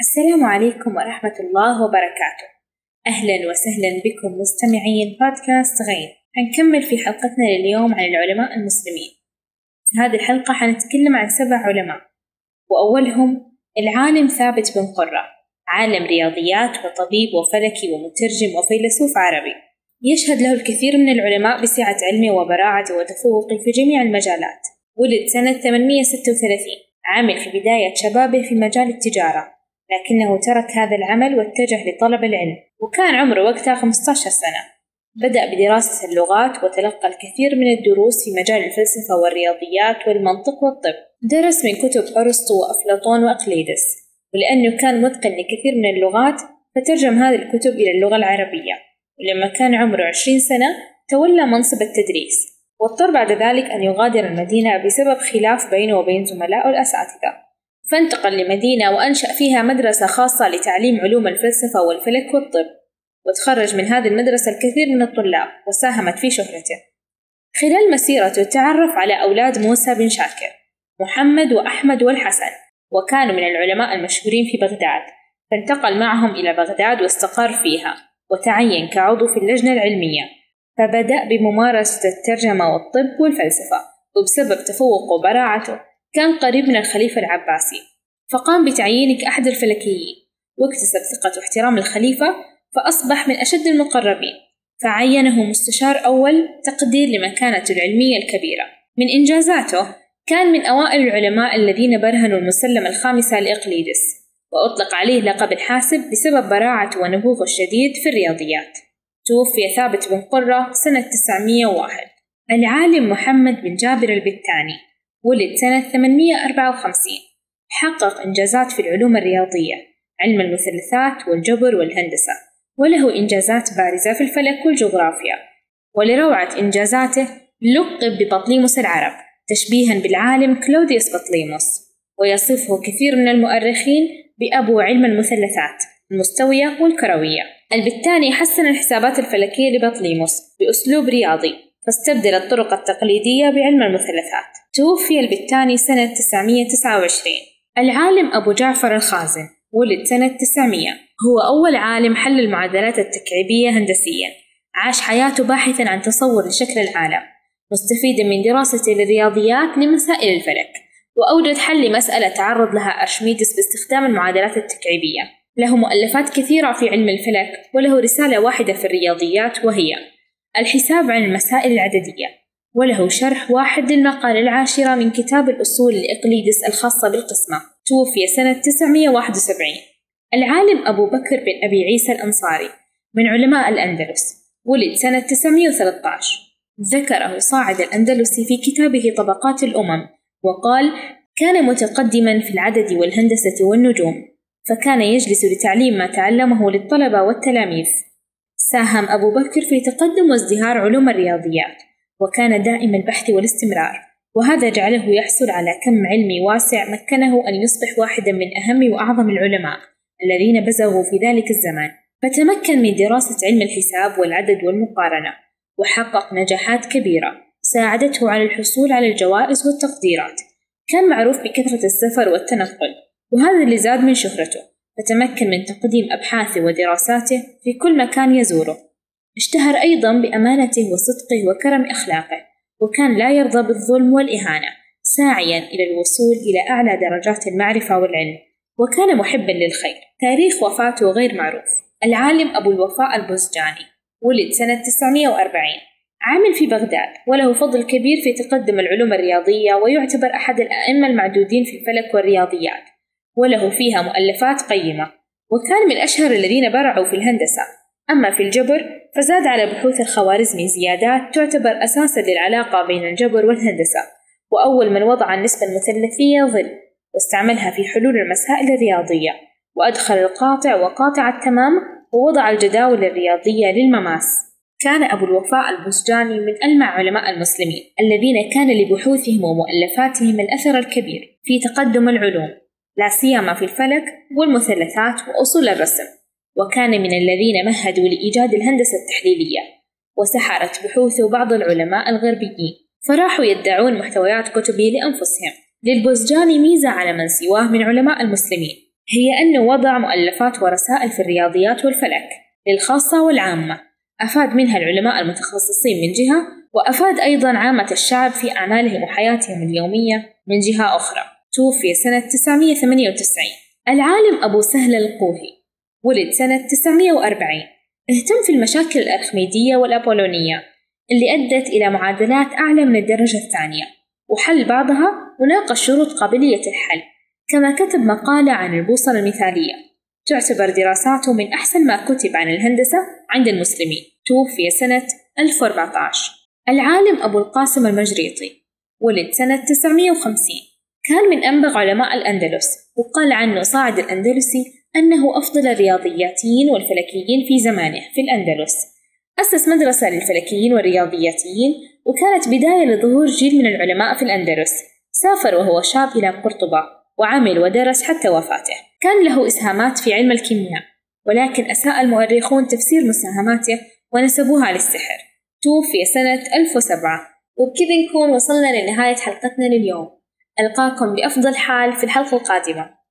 السلام عليكم ورحمة الله وبركاته. أهلا وسهلا بكم مستمعين بودكاست غين. هنكمل في حلقتنا لليوم عن العلماء المسلمين. في هذه الحلقة حنتكلم عن 7 علماء، وأولهم العالم ثابت بن قرة، عالم رياضيات وطبيب وفلكي ومترجم وفيلسوف عربي، يشهد له الكثير من العلماء بسعة علمه وبراعته وتفوقه في جميع المجالات. ولد سنة 836، عمل في بداية شبابه في مجال التجارة، لكنه ترك هذا العمل واتجه لطلب العلم، وكان عمره وقتها 15 سنة. بدأ بدراسة اللغات وتلقى الكثير من الدروس في مجال الفلسفة والرياضيات والمنطق والطب. درس من كتب أرسطو وأفلاطون وأقليدس، ولأنه كان متقن لكثير من اللغات فترجم هذه الكتب إلى اللغة العربية. ولما كان عمره 20 سنة تولى منصب التدريس، واضطر بعد ذلك أن يغادر المدينة بسبب خلاف بينه وبين زملائه الأساتذة، فانتقل لمدينة وأنشأ فيها مدرسة خاصة لتعليم علوم الفلسفة والفلك والطب، وتخرج من هذه المدرسة الكثير من الطلاب وساهمت في شهرته. خلال مسيرته تعرف على أولاد موسى بن شاكر، محمد وأحمد والحسن، وكانوا من العلماء المشهورين في بغداد، فانتقل معهم إلى بغداد واستقر فيها، وتعين كعضو في اللجنة العلمية، فبدأ بممارسة الترجمة والطب والفلسفة. وبسبب تفوقه وبراعته كان قريب من الخليفة العباسي، فقام بتعيينه كأحد الفلكيين، واكتسب ثقة واحترام الخليفة، فأصبح من أشد المقربين، فعينه مستشار أول تقدير لمكانته العلمية الكبيرة. من إنجازاته كان من أوائل العلماء الذين برهنوا المسلمة الخامسة لإقليدس، وأطلق عليه لقب الحاسب بسبب براعته ونبوغه الشديد في الرياضيات. توفي ثابت بن قرة سنة 901. العالم محمد بن جابر البتاني، ولد سنة 854، حقق إنجازات في العلوم الرياضية، علم المثلثات والجبر والهندسة، وله إنجازات بارزة في الفلك والجغرافيا. ولروعة إنجازاته لقب ببطليموس العرب، تشبيها بالعالم كلوديوس بطليموس، ويصفه كثير من المؤرخين بأبو علم المثلثات المستوية والكروية. البتاني حسن الحسابات الفلكية لبطليموس بأسلوب رياضي، فاستبدل الطرق التقليدية بعلم المثلثات. توفي البتاني سنة 929. العالم أبو جعفر الخازن، ولد سنة 900، هو أول عالم حل المعادلات التكعيبية هندسيا. عاش حياته باحثا عن تصور لشكل العالم، مستفيدا من دراسته للرياضيات لمسائل الفلك، وأوجد حل لمسألة تعرض لها أرشميدس باستخدام المعادلات التكعيبية. له مؤلفات كثيرة في علم الفلك، وله رسالة واحدة في الرياضيات وهي الحساب عن المسائل العددية، وله شرح واحد للمقالة 10 من كتاب الأصول لإقليدس الخاصة بالقسمة. توفي سنة 971. العالم أبو بكر بن أبي عيسى الأنصاري، من علماء الأندلس، ولد سنة 913. ذكره صاعد الأندلسي في كتابه طبقات الأمم، وقال: كان متقدما في العدد والهندسة والنجوم، فكان يجلس لتعليم ما تعلمه للطلبة والتلاميذ. ساهم أبو بكر في تقدم وازدهار علوم الرياضيات، وكان دائم البحث والاستمرار، وهذا جعله يحصل على كم علمي واسع مكنه أن يصبح واحدا من أهم وأعظم العلماء الذين بزغوا في ذلك الزمان. فتمكن من دراسة علم الحساب والعدد والمقارنة، وحقق نجاحات كبيرة ساعدته على الحصول على الجوائز والتقديرات. كان معروف بكثرة السفر والتنقل، وهذا اللي زاد من شهرته، فتمكن من تقديم أبحاثه ودراساته في كل مكان يزوره. اشتهر أيضا بأمانته وصدقه وكرم أخلاقه، وكان لا يرضى بالظلم والإهانة، ساعيا إلى الوصول إلى أعلى درجات المعرفة والعلم، وكان محبا للخير. تاريخ وفاته غير معروف. العالم أبو الوفاء البزجاني، ولد سنة 940، عامل في بغداد، وله فضل كبير في تقدم العلوم الرياضية، ويعتبر أحد الأئمة المعدودين في الفلك والرياضيات، وله فيها مؤلفات قيمة، وكان من أشهر الذين برعوا في الهندسة. أما في الجبر فزاد على بحوث الخوارزمي زيادات تعتبر أساساً للعلاقة بين الجبر والهندسة، وأول من وضع النسبة المثلثية ظل، واستعملها في حلول المسائل الرياضية، وأدخل القاطع وقاطع التمام، ووضع الجداول الرياضية للمماس. كان أبو الوفاء البزجاني من ألمع علماء المسلمين الذين كان لبحوثهم ومؤلفاتهم الأثر الكبير في تقدم العلوم، لا سيما في الفلك والمثلثات وأصول الرسم، وكان من الذين مهدوا لإيجاد الهندسة التحليلية. وسحرت بحوثه بعض العلماء الغربيين، فراحوا يدعون محتويات كتبه لأنفسهم. للبزجاني ميزة على من سواه من علماء المسلمين، هي أنه وضع مؤلفات ورسائل في الرياضيات والفلك للخاصة والعامة، أفاد منها العلماء المتخصصين من جهة، وأفاد أيضاً عامة الشعب في أعمالهم وحياتهم اليومية من جهة أخرى. توفي سنة 998. العالم أبو سهل القوهي ولد سنة 940. اهتم في المشاكل الأرخميدية والأبولونية اللي أدت إلى معادلات أعلى من الدرجة الثانية، وحل بعضها وناقش شروط قابلية الحل، كما كتب مقالة عن البوصلة المثالية. تعتبر دراساته من أحسن ما كتب عن الهندسة عند المسلمين. توفي سنة 1014. العالم أبو القاسم المجريطي ولد سنة 950. كان من أنبغ علماء الأندلس، وقال عنه صاعد الأندلسي أنه أفضل الرياضياتيين والفلكيين في زمانه في الأندلس. أسس مدرسة للفلكيين والرياضياتيين، وكانت بداية لظهور جيل من العلماء في الأندلس. سافر وهو شاب إلى قرطبة وعمل ودرس حتى وفاته. كان له إسهامات في علم الكيمياء، ولكن أساء المؤرخون تفسير مساهماته ونسبوها للسحر. توفي سنة 1007. وبكذا نكون وصلنا لنهاية حلقتنا لليوم. ألقاكم بأفضل حال في الحلقة القادمة.